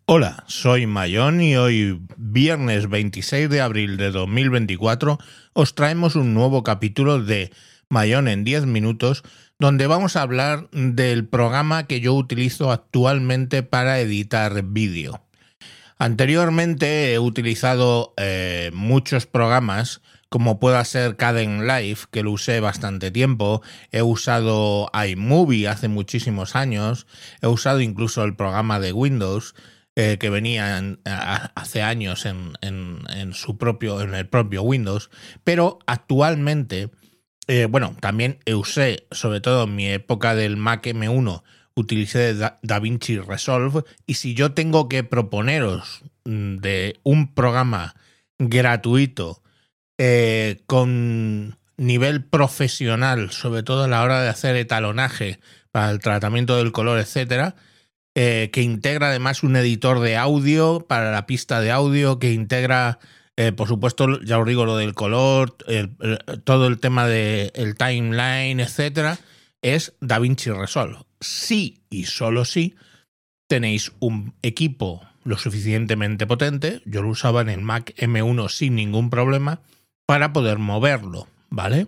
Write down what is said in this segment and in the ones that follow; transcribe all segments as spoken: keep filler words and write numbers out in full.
Hola, soy Mayón y hoy, viernes veintiséis de abril de dos mil veinticuatro, os traemos un nuevo capítulo de Mayón en diez minutos, donde vamos a hablar del programa que yo utilizo actualmente para editar vídeo. Anteriormente he utilizado eh, muchos programas, como pueda ser Kdenlive, que lo usé bastante tiempo. He usado iMovie hace muchísimos años. He usado incluso el programa de Windows, eh, que venía en, a, hace años en, en, en, su propio, en el propio Windows. Pero actualmente, eh, bueno, también usé, sobre todo en mi época del Mac eme uno, utilicé Da, DaVinci Resolve, y si yo tengo que proponeros de un programa gratuito eh, con nivel profesional, sobre todo a la hora de hacer etalonaje para el tratamiento del color, etcétera, eh, que integra además un editor de audio para la pista de audio, que integra, eh, por supuesto, ya os digo, lo del color, el, el, todo el tema del timeline, etcétera, es DaVinci Resolve. Sí y solo si tenéis un equipo lo suficientemente potente, yo lo usaba en el Mac eme uno sin ningún problema, para poder moverlo, ¿vale?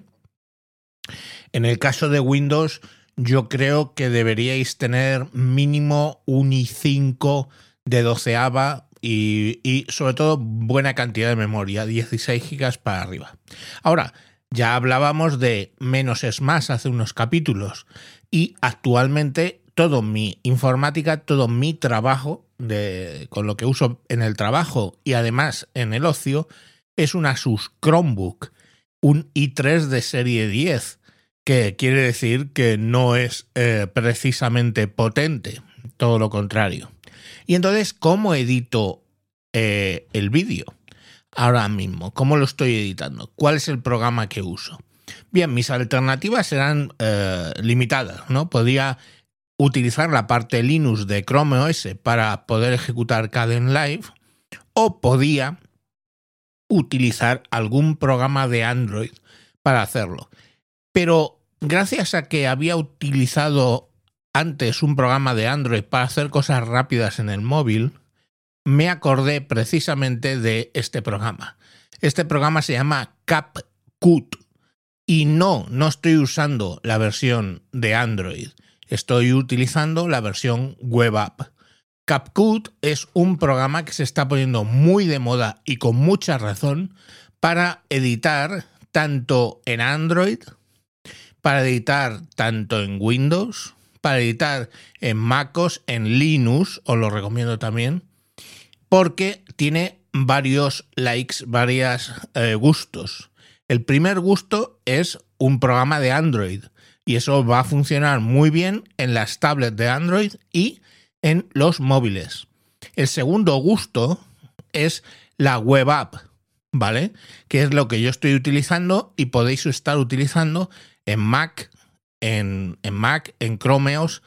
En el caso de Windows, yo creo que deberíais tener mínimo un i cinco de doceava y, y sobre todo buena cantidad de memoria, dieciséis gigas para arriba. Ahora, ya hablábamos de menos es más hace unos capítulos, y actualmente toda mi informática, todo mi trabajo, de, con lo que uso en el trabajo y además en el ocio, es un Asus Chromebook, un i tres de serie diez, que quiere decir que no es eh, precisamente potente, todo lo contrario. Y entonces, ¿cómo edito eh, el vídeo? Ahora mismo, ¿cómo lo estoy editando? ¿Cuál es el programa que uso? Bien, mis alternativas serán eh, limitadas, ¿no? Podría utilizar la parte Linux de Chrome O S para poder ejecutar Kdenlive, o podía utilizar algún programa de Android para hacerlo. Pero gracias a que había utilizado antes un programa de Android para hacer cosas rápidas en el móvil, me acordé precisamente de este programa. Este programa se llama CapCut y no, no estoy usando la versión de Android, estoy utilizando la versión web app. CapCut es un programa que se está poniendo muy de moda y con mucha razón para editar tanto en Android, para editar tanto en Windows, para editar en MacOS, en Linux, os lo recomiendo también, porque tiene varios likes, varios eh, gustos. El primer gusto es un programa de Android, y eso va a funcionar muy bien en las tablets de Android y en los móviles. El segundo gusto es la web app, ¿vale? Que es lo que yo estoy utilizando y podéis estar utilizando en Mac, en, en Mac, en Chrome O S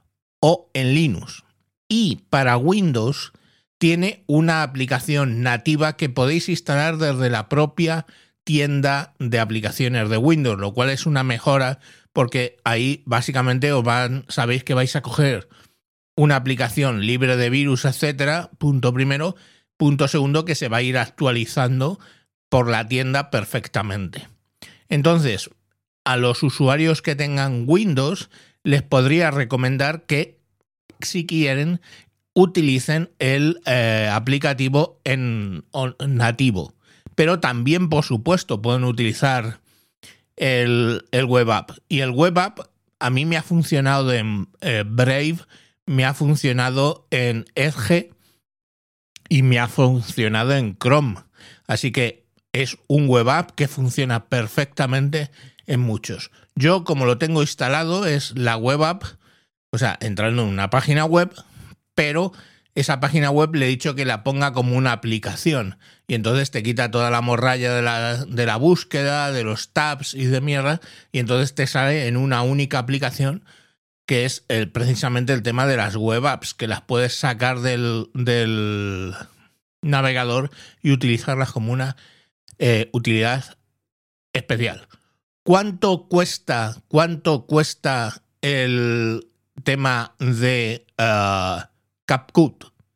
o en Linux. Y para Windows tiene una aplicación nativa que podéis instalar desde la propia tienda de aplicaciones de Windows, lo cual es una mejora porque ahí básicamente os van, sabéis que vais a coger una aplicación libre de virus, etcétera, punto primero. Punto segundo, que se va a ir actualizando por la tienda perfectamente. Entonces, a los usuarios que tengan Windows, les podría recomendar que, si quieren, utilicen el eh, aplicativo en, en nativo. Pero también, por supuesto, pueden utilizar el, el web app. Y el web app a mí me ha funcionado en eh, Brave, me ha funcionado en Edge y me ha funcionado en Chrome. Así que es un web app que funciona perfectamente en muchos. Yo, como lo tengo instalado, es la web app, o sea, entrando en una página web, pero esa página web le he dicho que la ponga como una aplicación. Y entonces te quita toda la morralla de la, de la búsqueda, de los tabs y de mierda, y entonces te sale en una única aplicación, que es el, precisamente el tema de las web apps, que las puedes sacar del, del navegador y utilizarlas como una eh, utilidad especial. ¿Cuánto cuesta, cuánto cuesta el tema de uh, CapCut?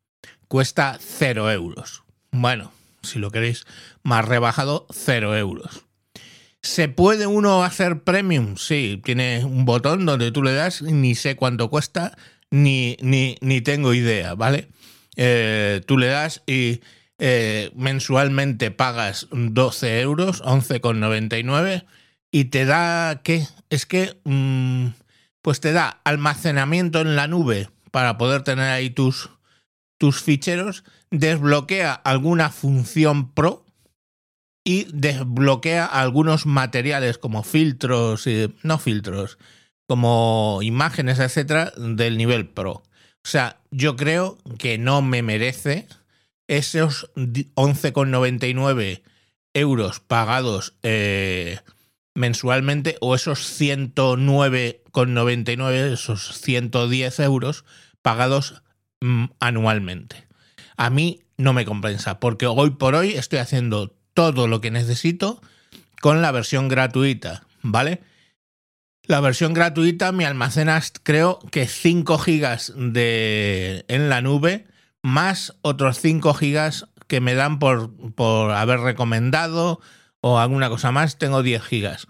cuesta cero euros. Bueno, si lo queréis más rebajado, cero euros. ¿Se puede uno hacer premium? Sí, tiene un botón donde tú le das, ni sé cuánto cuesta, ni, ni, ni tengo idea, ¿vale? Eh, tú le das y eh, mensualmente pagas doce euros, once con noventa y nueve, y te da, ¿qué? Es que, mmm, pues te da almacenamiento en la nube para poder tener ahí tus, tus ficheros, desbloquea alguna función pro, y desbloquea algunos materiales como filtros, no filtros, como imágenes, etcétera, del nivel Pro. O sea, yo creo que no me merece esos once con noventa y nueve euros pagados eh, mensualmente, o esos ciento nueve con noventa y nueve, esos ciento diez euros pagados mm, anualmente. A mí no me compensa, porque hoy por hoy estoy haciendo todo lo que necesito con la versión gratuita, ¿vale? La versión gratuita me almacena, creo que cinco gigas de, en la nube, más otros cinco gigas que me dan por, por haber recomendado o alguna cosa más. Tengo diez gigas.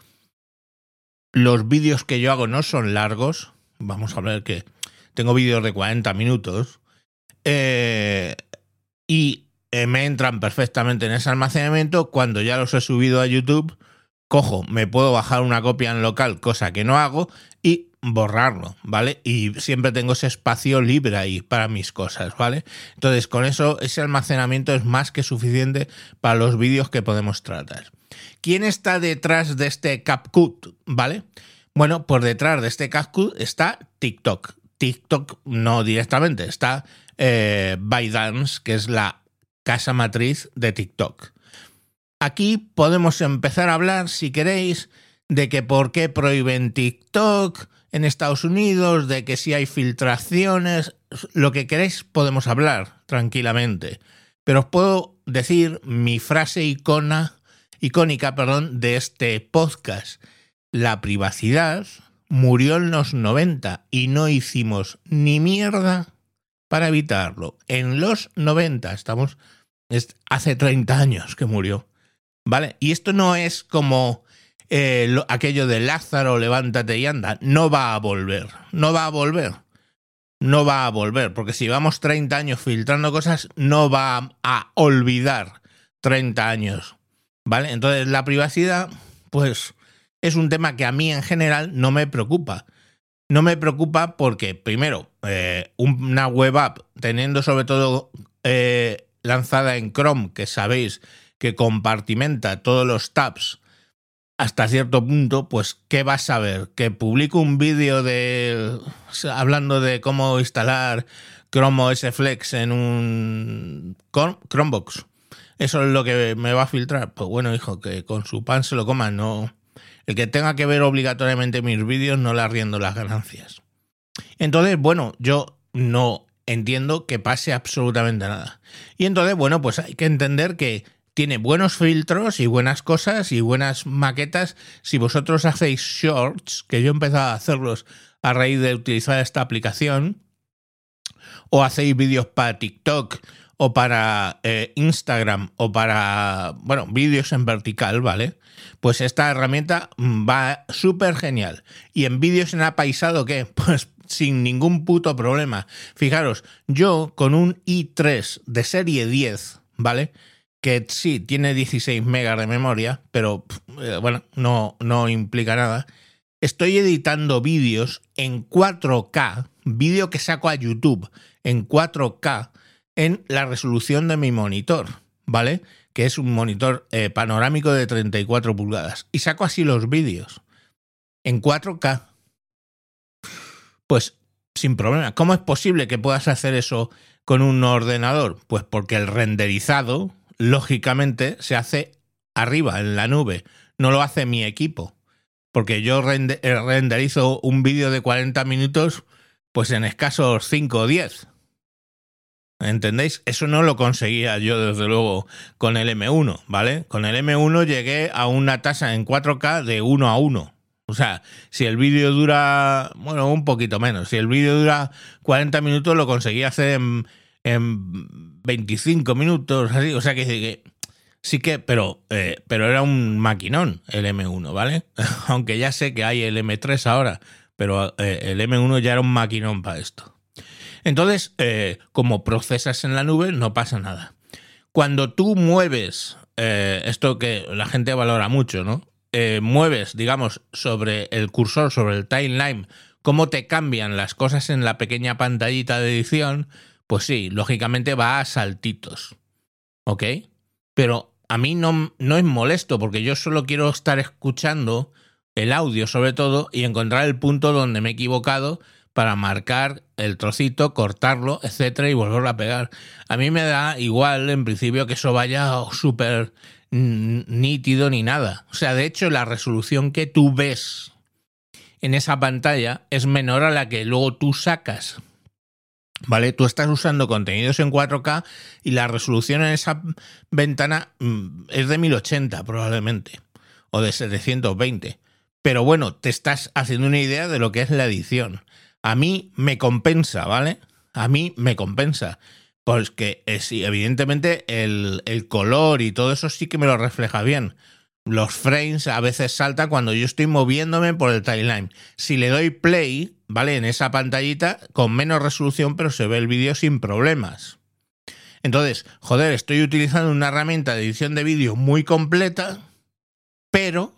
Los vídeos que yo hago no son largos. Vamos a ver que tengo vídeos de cuarenta minutos. Eh, y Eh, me entran perfectamente en ese almacenamiento. Cuando ya los he subido a YouTube, cojo, me puedo bajar una copia en local, cosa que no hago, y borrarlo, ¿vale? Y siempre tengo ese espacio libre ahí para mis cosas, ¿vale? Entonces, con eso, ese almacenamiento es más que suficiente para los vídeos que podemos tratar. ¿Quién está detrás de este CapCut, ¿vale? Bueno, por detrás de este CapCut está TikTok. TikTok no directamente, está eh, ByteDance, que es la casa matriz de TikTok. Aquí podemos empezar a hablar, si queréis, de que por qué prohíben TikTok en Estados Unidos, de que si hay filtraciones, lo que queréis podemos hablar tranquilamente. Pero os puedo decir mi frase icona, icónica perdón, de este podcast. La privacidad murió en los noventa y no hicimos ni mierda para evitarlo. En los noventa, estamos, es hace treinta años que murió, ¿vale? Y esto no es como eh, lo, aquello de Lázaro, levántate y anda. No va a volver, no va a volver, no va a volver, porque si llevamos treinta años filtrando cosas, no va a, a olvidar treinta años, ¿vale? Entonces la privacidad, pues, es un tema que a mí en general no me preocupa. No me preocupa porque, primero, eh, una web app, teniendo sobre todo eh, lanzada en Chrome, que sabéis que compartimenta todos los tabs hasta cierto punto, pues, ¿qué vas a ver? ¿Que publico un vídeo de hablando de cómo instalar Chrome O S Flex en un Chromebox? ¿Eso es lo que me va a filtrar? Pues bueno, hijo, que con su pan se lo coma, no... El que tenga que ver obligatoriamente mis vídeos no le arriendo las ganancias. Entonces, bueno, yo no entiendo que pase absolutamente nada. Y entonces, bueno, pues hay que entender que tiene buenos filtros y buenas cosas y buenas maquetas. Si vosotros hacéis shorts, que yo he empezado a hacerlos a raíz de utilizar esta aplicación, o hacéis vídeos para TikTok o para eh, Instagram o para, bueno, vídeos en vertical, ¿vale? Pues esta herramienta va súper genial. ¿Y en vídeos en apaisado qué? Pues sin ningún puto problema. Fijaros, yo con un i tres de serie diez, ¿vale? Que sí, tiene dieciséis megas de memoria, pero eh, bueno, no, no implica nada. Estoy editando vídeos en cuatro K, vídeo que saco a YouTube en cuatro K, en la resolución de mi monitor, ¿vale? Que es un monitor eh, panorámico de treinta y cuatro pulgadas. Y saco así los vídeos en cuatro K. Pues sin problema. ¿Cómo es posible que puedas hacer eso con un ordenador? Pues porque el renderizado, lógicamente, se hace arriba, en la nube. No lo hace mi equipo. Porque yo rende- renderizo un vídeo de cuarenta minutos pues en escasos cinco o diez. ¿Entendéis? Eso no lo conseguía yo, desde luego, con el eme uno, ¿vale? Con el eme uno llegué a una tasa en cuatro K de uno a uno. O sea, si el vídeo dura, bueno, un poquito menos. Si el vídeo dura cuarenta minutos, lo conseguí hacer en, en veinticinco minutos, así, o sea que, que sí que, pero, eh, pero era un maquinón el eme uno, ¿vale? Aunque ya sé que hay el eme tres ahora, pero eh, el eme uno ya era un maquinón para esto. Entonces, eh, como procesas en la nube, no pasa nada. Cuando tú mueves, eh, esto que la gente valora mucho, ¿no? Eh, mueves, digamos, sobre el cursor, sobre el timeline, cómo te cambian las cosas en la pequeña pantallita de edición, pues sí, lógicamente va a saltitos, ¿ok? Pero a mí no, no es molesto porque yo solo quiero estar escuchando el audio sobre todo y encontrar el punto donde me he equivocado para marcar el trocito, cortarlo, etcétera, y volverlo a pegar. A mí me da igual, en principio, que eso vaya súper nítido ni nada. O sea, de hecho, la resolución que tú ves en esa pantalla es menor a la que luego tú sacas. ¿Vale? Tú estás usando contenidos en cuatro K y la resolución en esa ventana es de mil ochenta probablemente, o de setecientos veinte. Pero bueno, te estás haciendo una idea de lo que es la edición. A mí me compensa, ¿vale? A mí me compensa. Pues que eh, sí, evidentemente el, el color y todo eso sí que me lo refleja bien. Los frames a veces saltan cuando yo estoy moviéndome por el timeline. Si le doy play, ¿vale? En esa pantallita, con menos resolución, pero se ve el vídeo sin problemas. Entonces, joder, estoy utilizando una herramienta de edición de vídeo muy completa, pero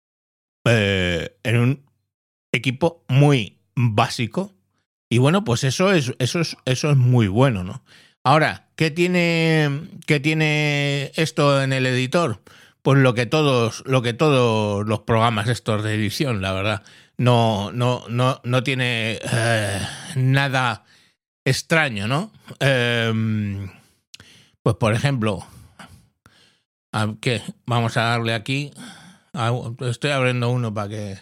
eh, en un equipo muy básico. Y bueno, pues eso es, eso es, eso es muy bueno, ¿no? Ahora, ¿qué tiene, qué tiene esto en el editor? Pues lo que todos, lo que todos los programas estos de edición, la verdad. No, no, no, no tiene eh, nada extraño, ¿no? Eh, pues por ejemplo, ¿qué? Vamos a darle aquí. Estoy abriendo uno para que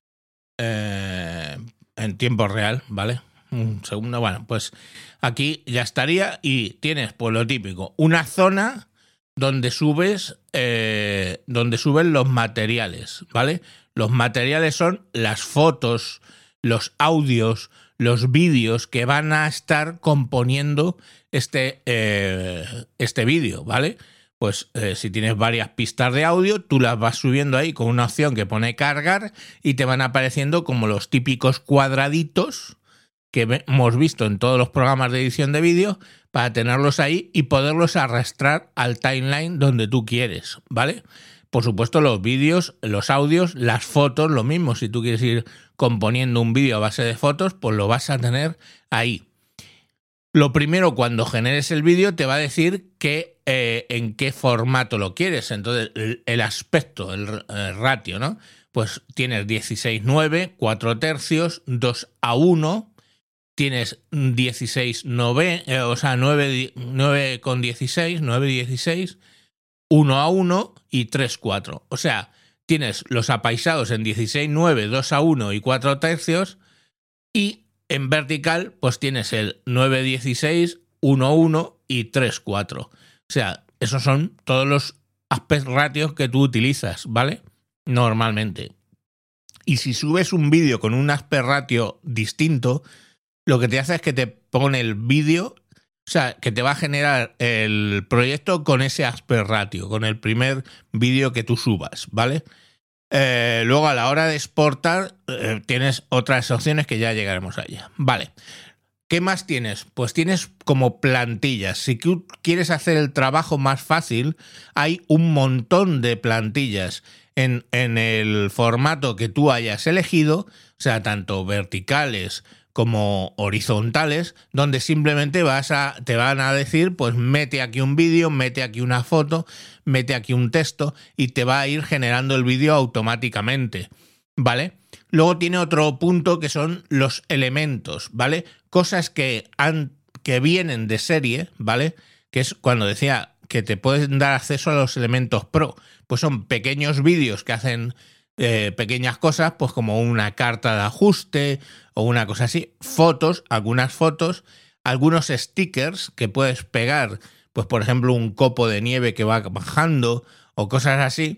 eh, en tiempo real, ¿vale? Un segundo, bueno, pues aquí ya estaría y tienes, pues lo típico, una zona donde subes, eh, donde suben los materiales, ¿vale? Los materiales son las fotos, los audios, los vídeos que van a estar componiendo este, eh, este vídeo, ¿vale? Pues eh, si tienes varias pistas de audio, tú las vas subiendo ahí con una opción que pone cargar y te van apareciendo como los típicos cuadraditos que hemos visto en todos los programas de edición de vídeo para tenerlos ahí y poderlos arrastrar al timeline donde tú quieres, ¿vale? Por supuesto, los vídeos, los audios, las fotos, lo mismo. Si tú quieres ir componiendo un vídeo a base de fotos, pues lo vas a tener ahí. Lo primero, cuando generes el vídeo, te va a decir que, eh, en qué formato lo quieres. Entonces, el, el aspecto, el, el ratio, ¿no? Pues tienes dieciséis nueve, cuatro tercios, dos a uno... Tienes dieciséis nueve, eh, o sea, nueve con dieciséis, nueve dieciséis, uno a uno y tres cuatro. O sea, tienes los apaisados en dieciséis nueve, dos a uno y cuatro tercios, y en vertical pues tienes el nueve dieciséis, uno a uno y tres cuatro. O sea, esos son todos los aspect ratios que tú utilizas, ¿vale? Normalmente. Y si subes un vídeo con un aspect ratio distinto, lo que te hace es que te pone el vídeo, o sea, que te va a generar el proyecto con ese aspect ratio, con el primer vídeo que tú subas, ¿vale? Eh, luego a la hora de exportar eh, tienes otras opciones que ya llegaremos allá. Vale. ¿Qué más tienes? Pues tienes como plantillas. Si tú quieres hacer el trabajo más fácil, hay un montón de plantillas en, en el formato que tú hayas elegido, o sea, tanto verticales como horizontales, donde simplemente vas a, te van a decir, pues mete aquí un vídeo, mete aquí una foto, mete aquí un texto y te va a ir generando el vídeo automáticamente, ¿vale? Luego tiene otro punto que son los elementos, ¿vale? Cosas que, han, que vienen de serie, ¿vale? Que es cuando decía que te pueden dar acceso a los elementos pro, pues son pequeños vídeos que hacen Eh, pequeñas cosas, pues como una carta de ajuste o una cosa así, fotos, algunas fotos, algunos stickers que puedes pegar, pues por ejemplo un copo de nieve que va bajando o cosas así,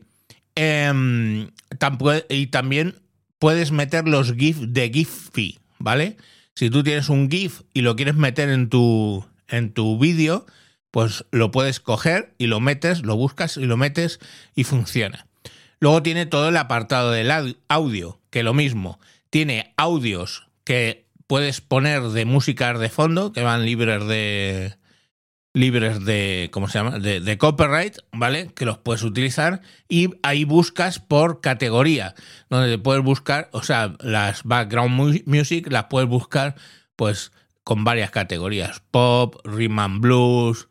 eh, y también puedes meter los GIF de Giphy, ¿vale? Si tú tienes un GIF y lo quieres meter en tu, en tu vídeo, pues lo puedes coger y lo metes, lo buscas y lo metes y funciona. Luego tiene todo el apartado del audio, que lo mismo, tiene audios que puedes poner de música de fondo, que van libres de libres de, ¿cómo se llama? De, de copyright, ¿vale? Que los puedes utilizar y ahí buscas por categoría, donde puedes buscar, o sea, las background music las puedes buscar pues con varias categorías, pop, rhythm and blues,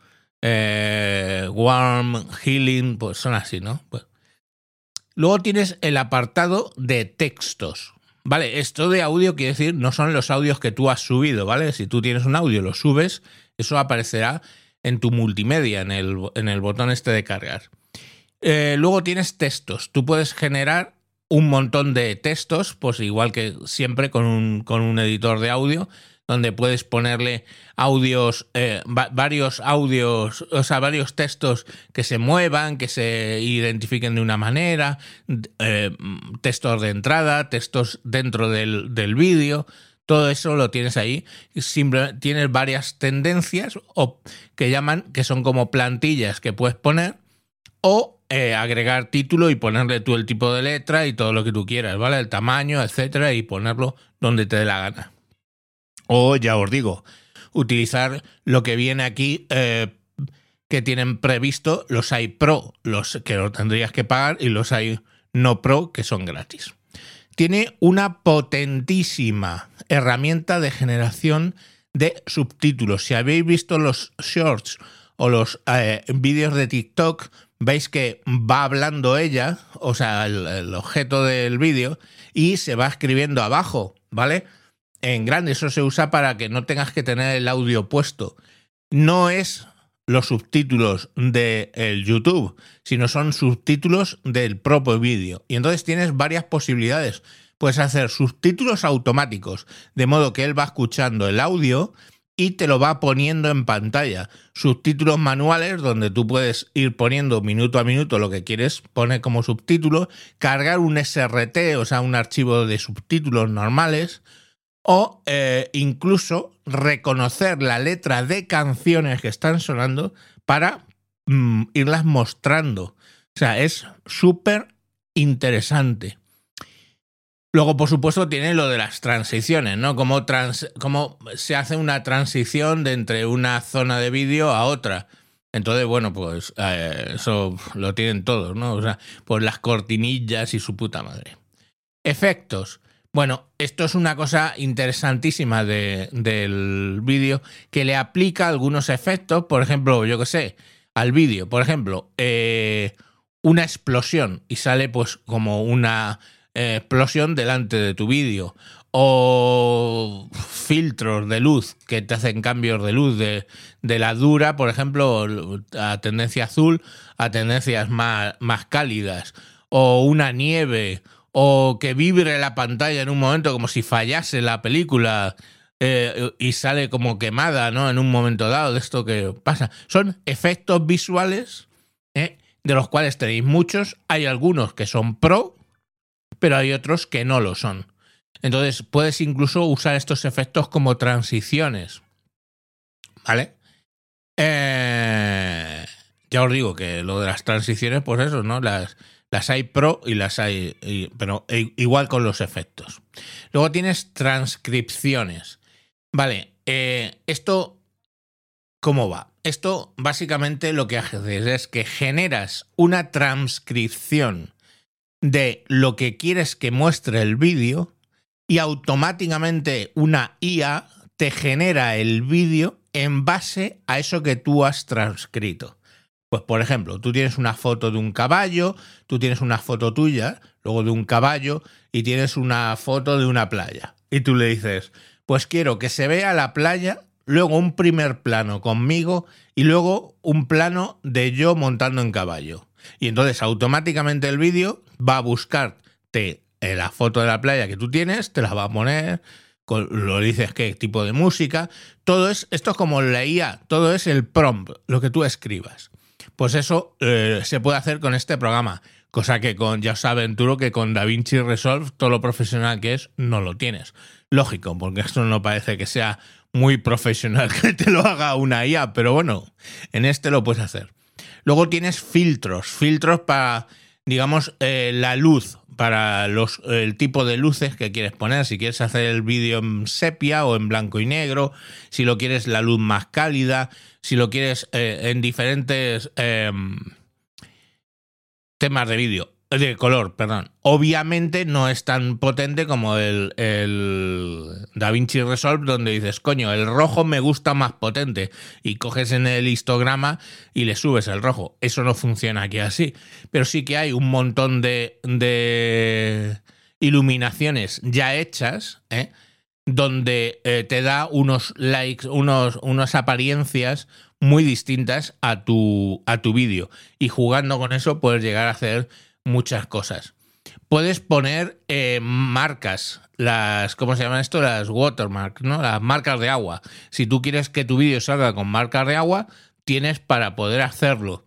eh, warm, healing, pues son así, ¿no? Pues. Luego tienes el apartado de textos, ¿vale? Esto de audio quiere decir, no son los audios que tú has subido, ¿vale? Si tú tienes un audio, lo subes, eso aparecerá en tu multimedia, en el, en el botón este de cargar. Eh, luego tienes textos. Tú puedes generar un montón de textos, pues igual que siempre con un, con un editor de audio, donde puedes ponerle audios, eh, va, varios audios, o sea, varios textos que se muevan, que se identifiquen de una manera, eh, textos de entrada, textos dentro del, del vídeo. Todo eso lo tienes ahí. Simplemente tienes varias tendencias o que llaman, que son como plantillas que puedes poner, o eh, agregar título y ponerle tú el tipo de letra y todo lo que tú quieras, ¿vale? El tamaño, etcétera, y ponerlo donde te dé la gana. O, ya os digo, utilizar lo que viene aquí, eh, que tienen previsto, los hay Pro, los que lo tendrías que pagar, y los hay no Pro, que son gratis. Tiene una potentísima herramienta de generación de subtítulos. Si habéis visto los shorts o los eh, vídeos de TikTok, veis que va hablando ella, o sea, el, el objeto del vídeo, y se va escribiendo abajo, ¿vale? En grande. Eso se usa para que no tengas que tener el audio puesto. No es los subtítulos del YouTube, sino son subtítulos del propio vídeo. Y entonces tienes varias posibilidades. Puedes hacer subtítulos automáticos, de modo que él va escuchando el audio y te lo va poniendo en pantalla. Subtítulos manuales, donde tú puedes ir poniendo minuto a minuto lo que quieres poner como subtítulo, cargar un S R T, o sea, un archivo de subtítulos normales, o eh, incluso reconocer la letra de canciones que están sonando para mm, irlas mostrando. O sea, es súper interesante. Luego, por supuesto, tiene lo de las transiciones, ¿no? Cómo, trans, cómo se hace una transición de entre una zona de vídeo a otra. Entonces, bueno, pues eh, eso lo tienen todos, ¿no? O sea, pues las cortinillas y su puta madre. Efectos. Bueno, esto es una cosa interesantísima de, del vídeo, que le aplica algunos efectos, por ejemplo, yo qué sé, al vídeo, por ejemplo, eh, una explosión y sale pues como una eh, explosión delante de tu vídeo, o filtros de luz que te hacen cambios de luz de, de la dura, por ejemplo, a tendencia azul a tendencias más, más cálidas, o una nieve, o que vibre la pantalla en un momento como si fallase la película eh, y sale como quemada, ¿no? En un momento dado, de esto que pasa. Son efectos visuales, ¿eh? De los cuales tenéis muchos. Hay algunos que son pro, pero hay otros que no lo son. Entonces puedes incluso usar estos efectos como transiciones, ¿vale? Eh, ya os digo que lo de las transiciones, pues eso, ¿no? Las... Las hay pro y las hay, y, pero igual con los efectos. Luego tienes transcripciones. Vale, eh, esto, ¿cómo va? Esto básicamente lo que haces es que generas una transcripción de lo que quieres que muestre el vídeo y automáticamente una I A te genera el vídeo en base a eso que tú has transcrito. Pues, por ejemplo, tú tienes una foto de un caballo, tú tienes una foto tuya, luego de un caballo, y tienes una foto de una playa. Y tú le dices, pues quiero que se vea la playa, luego un primer plano conmigo y luego un plano de yo montando en caballo. Y entonces automáticamente el vídeo va a buscarte la foto de la playa que tú tienes, te la va a poner, lo dices qué tipo de música, todo es, esto es como la I A, todo es el prompt, lo que tú escribas. Pues eso eh, se puede hacer con este programa, cosa que con, ya os aventuro que con DaVinci Resolve todo lo profesional que es no lo tienes. Lógico, porque esto no parece que sea muy profesional que te lo haga una I A, pero bueno, en este lo puedes hacer. Luego tienes filtros, filtros para, digamos, eh, la luz, para los, el tipo de luces que quieres poner, si quieres hacer el vídeo en sepia o en blanco y negro, si lo quieres la luz más cálida, si lo quieres eh, en diferentes eh, temas de vídeo. De color, perdón. Obviamente no es tan potente como el, el DaVinci Resolve, donde dices, coño, el rojo me gusta más potente, y coges en el histograma y le subes el rojo. Eso no funciona aquí así. Pero sí que hay un montón de, de iluminaciones ya hechas, ¿eh? donde eh, te da unos likes, unos, unas apariencias muy distintas a tu, a tu vídeo. Y jugando con eso puedes llegar a hacer muchas cosas. Puedes poner eh, marcas, las, ¿cómo se llaman esto? Las watermarks, ¿no? Las marcas de agua. Si tú quieres que tu vídeo salga con marcas de agua, tienes para poder hacerlo.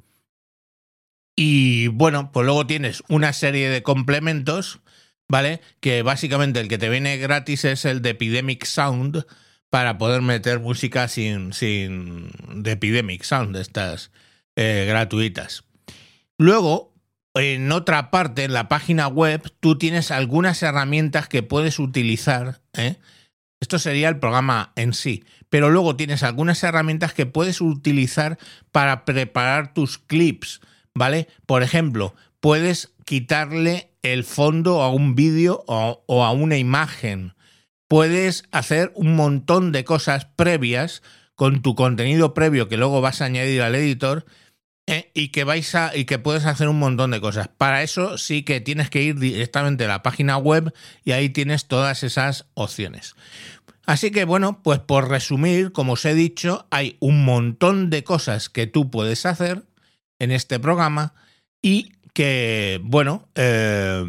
Y bueno, pues luego tienes una serie de complementos, ¿vale? Que básicamente el que te viene gratis es el de Epidemic Sound, para poder meter música sin, sin de Epidemic Sound, de estas eh, gratuitas. Luego, en otra parte, en la página web, tú tienes algunas herramientas que puedes utilizar, ¿eh? Esto sería el programa en sí, pero luego tienes algunas herramientas que puedes utilizar para preparar tus clips, ¿vale? Por ejemplo, puedes quitarle el fondo a un vídeo o, o a una imagen. Puedes hacer un montón de cosas previas con tu contenido previo que luego vas a añadir al editor, eh, y que vais a y que puedes hacer un montón de cosas. Para eso sí que tienes que ir directamente a la página web y ahí tienes todas esas opciones. Así que bueno, pues por resumir, como os he dicho, hay un montón de cosas que tú puedes hacer en este programa y que, bueno, eh,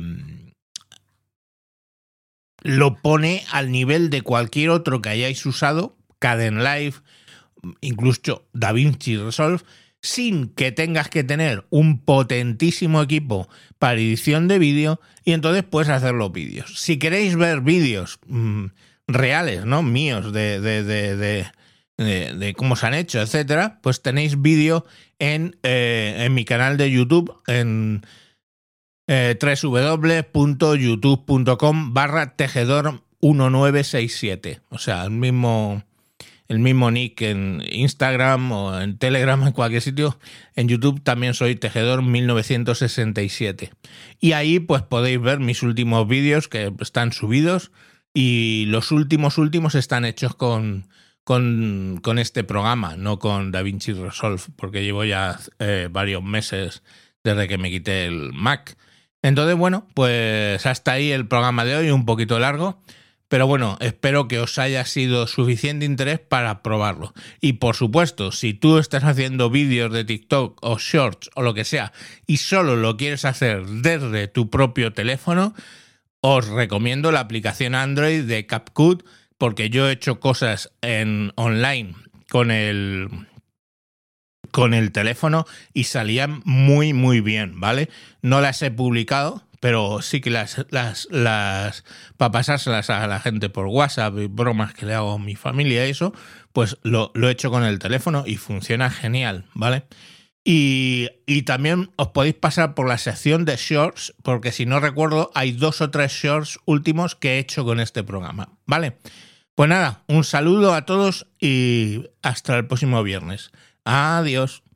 lo pone al nivel de cualquier otro que hayáis usado, Kdenlive, incluso DaVinci Resolve, sin que tengas que tener un potentísimo equipo para edición de vídeo, y entonces puedes hacer los vídeos. Si queréis ver vídeos mmm, reales, ¿no? míos, de, de, de, de, de, de cómo se han hecho, etcétera, pues tenéis vídeo en, eh, en mi canal de YouTube, en eh, doble u doble u doble u punto youtube punto com barra tejedor uno nueve seis siete. O sea, el mismo... el mismo nick en Instagram o en Telegram, en cualquier sitio. En YouTube también soy tejedor mil novecientos sesenta y siete. Y ahí pues podéis ver mis últimos vídeos que están subidos, y los últimos últimos están hechos con, con, con este programa, no con DaVinci Resolve, porque llevo ya eh, varios meses desde que me quité el Mac. Entonces, bueno, pues hasta ahí el programa de hoy, un poquito largo. Pero bueno, espero que os haya sido suficiente interés para probarlo. Y por supuesto, si tú estás haciendo vídeos de TikTok o Shorts o lo que sea y solo lo quieres hacer desde tu propio teléfono, os recomiendo la aplicación Android de CapCut, porque yo he hecho cosas en online con el, con el teléfono y salían muy muy bien, ¿vale? No las he publicado, pero sí que las, las, las para pasárselas a la gente por WhatsApp y bromas que le hago a mi familia y eso, pues lo, lo he hecho con el teléfono y funciona genial, ¿vale? Y, y también os podéis pasar por la sección de Shorts, porque si no recuerdo hay dos o tres Shorts últimos que he hecho con este programa, ¿vale? Pues nada, un saludo a todos y hasta el próximo viernes. Adiós.